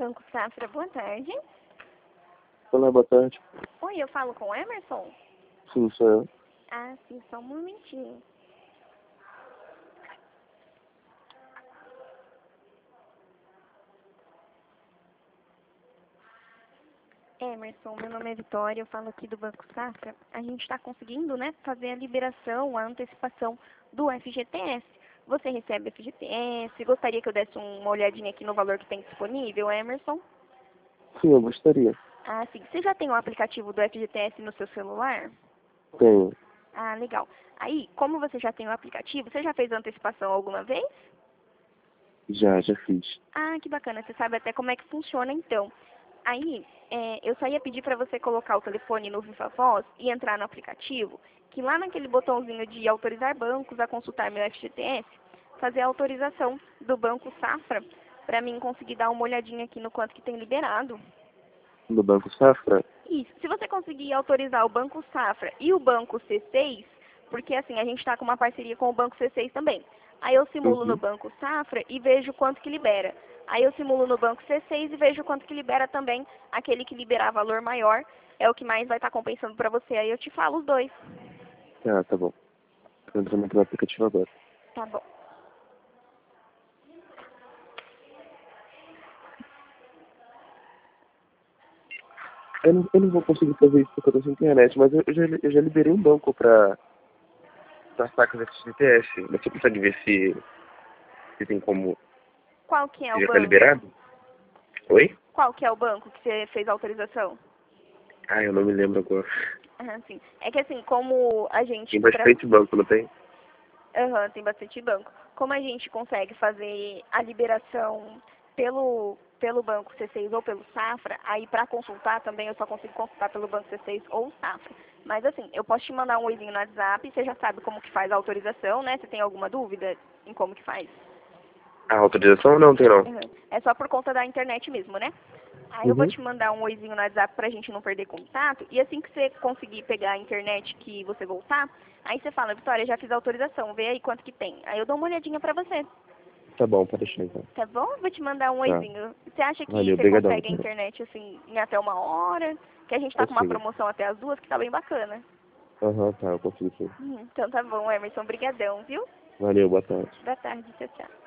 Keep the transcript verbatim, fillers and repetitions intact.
Banco Safra, boa tarde. Olá, boa tarde. Oi, eu falo com o Emerson? Sim, sou eu. Ah, sim, só um momentinho. Emerson, meu nome é Vitória, eu falo aqui do Banco Safra. A gente está conseguindo, né, fazer a liberação, a antecipação do F G T S. Você recebe F G T S? Gostaria que eu desse uma olhadinha aqui no valor que tem disponível, Emerson? Sim, eu gostaria. Ah, sim. Você já tem o aplicativo do F G T S no seu celular? Tenho. Ah, legal. Aí, como você já tem o aplicativo, você já fez a antecipação alguma vez? Já, já fiz. Ah, que bacana. Você sabe até como é que funciona, então. Aí, é, eu só ia pedir para você colocar o telefone no Viva Voz e entrar no aplicativo, que lá naquele botãozinho de autorizar bancos a consultar meu F G T S, fazer a autorização do Banco Safra, para mim conseguir dar uma olhadinha aqui no quanto que tem liberado. No Banco Safra? Isso. Se você conseguir autorizar o Banco Safra e o Banco C seis, porque assim, a gente está com uma parceria com o Banco C seis também. Aí eu simulo no Uhum. Banco Safra e vejo quanto que libera. Aí eu simulo no Banco C seis e vejo quanto que libera também. Aquele que liberar valor maior é o que mais vai estar compensando para você. Aí eu te falo os dois. Ah, tá bom. Tô entrando aqui no aplicativo agora. Tá bom. Eu não, eu não vou conseguir fazer isso porque eu tô sem internet, mas eu, eu, já, eu já liberei um banco pra, pra sacar F G T S. Você consegue ver se, se tem como... Qual que é Se o já tá banco? liberado? Oi? Qual que é o banco que você fez a autorização? Ah, eu não me lembro agora. Ah, sim. É que assim, como a gente... Tem tra- bastante banco, não tem? Aham, tem bastante banco. Como a gente consegue fazer a liberação pelo, pelo Banco C seis ou pelo Safra, aí para consultar também eu só consigo consultar pelo Banco C seis ou Safra. Mas assim, eu posso te mandar um oizinho no WhatsApp, você já sabe como que faz a autorização, né? Você tem alguma dúvida em como que faz? A autorização não tem, não. Uhum. É só por conta da internet mesmo, né? Aí eu vou Uhum. te mandar um oizinho no WhatsApp pra gente não perder contato. E assim que você conseguir pegar a internet que você voltar, aí você fala, Vitória, já fiz a autorização, vê aí quanto que tem. Aí eu dou uma olhadinha pra você, Tá bom, pode deixar então. tá bom? Vou te mandar um Tá. oizinho. Você acha que Valeu, você obrigadão. consegue a internet assim em até uma hora? Que a gente tá com uma Consigo. promoção até as duas que tá bem bacana. Aham, tá, eu consigo sim. Uhum. Então tá bom, Emerson. Brigadão, viu? Valeu, boa tarde. Boa tarde, tchau, tchau.